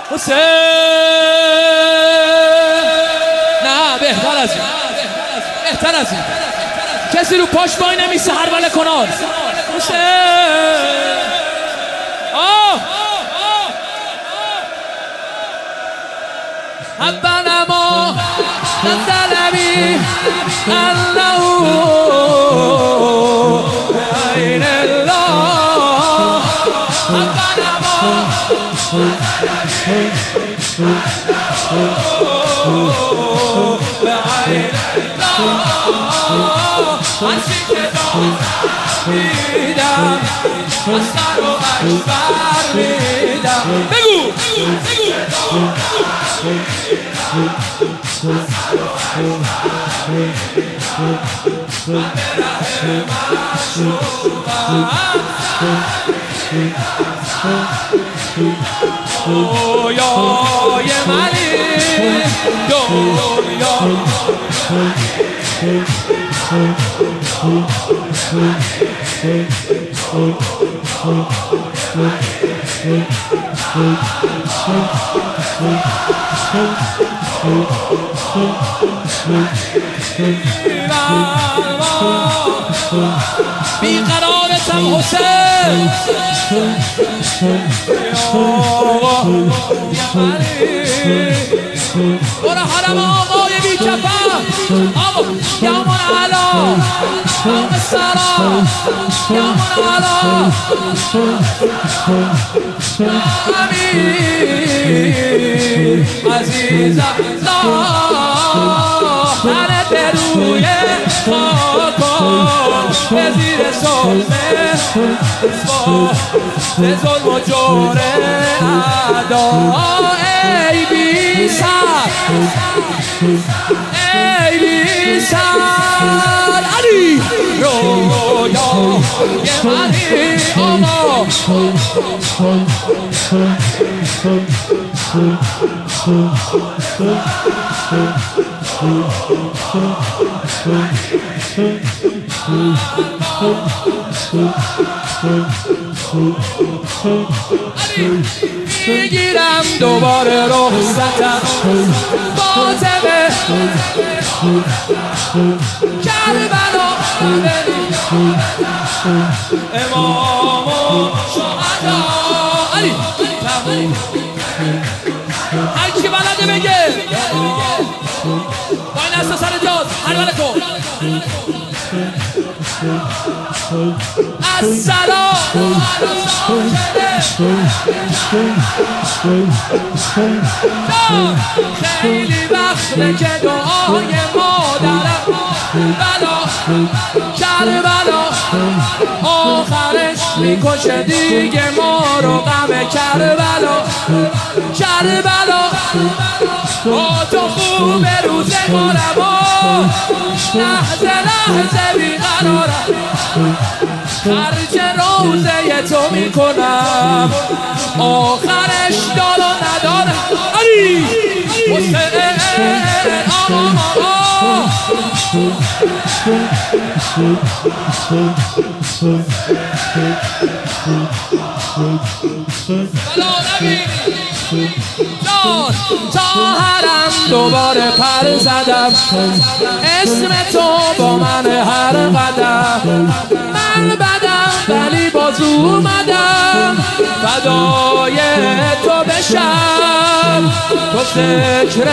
حسین نه بهتر از این، بهتر از این. کسی رو پاش وای نمیسه هر وله کنار. حسین حبنا ما نطلبی الله بعین الله حبنا ما بعین الله هرچی که میدم اصغر و اکبر میدم. بگو رویای منی دنیا بیقرارتم حسین برو حرم آقای بی کفر آقا یامون علا آقا سرا یامون علا امین عزیزم لاحن بروی خاکان به زیر سلمه به ظلم و جور اعدا ای بی سر ای بی سر علی رویای منی آقا میگیرم دوباره رخصتم فاطمه کربلا امام و شهدا علی هر کی بلده بگه وای نستا سر جاز هر بله کن السلام خیلی وقته که دعای مادرم بلا کربلا آخرش میکشه دیگه ما رو غم کربلا کربلا با تو خوب روزگارم لحظه لحظه بیقرارم خرج روزه تو میکنم آخرش دار و ندارم علی حسین تا حرم دوباره پر زدم اسم تو با من هر قدم من بدم ولی باز اومدم فدای تو بشم تو فکر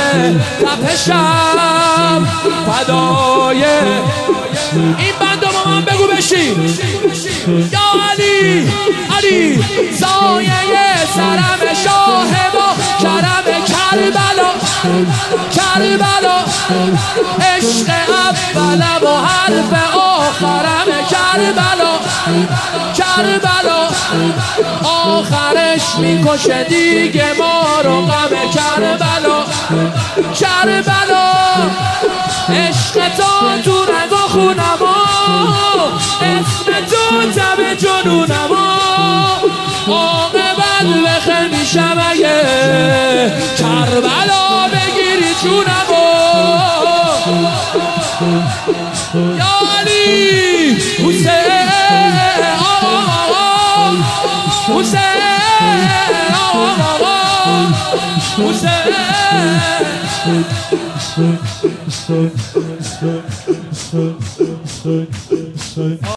تپشم فدای این بند با من بگو بشین یا علی علی سایه سرم شاه با کرم کربلا کربلا عشق اولم و حرف آخرم کربلا کربلا آخرش میکشه دیگه ما رو غم کربلا کربلا عشق تو تو رگ و خونم اسم تو تب جنونم عاقبت بخیر میشم اگه کربلا بگیری جونم یا علی حسین حسین حسین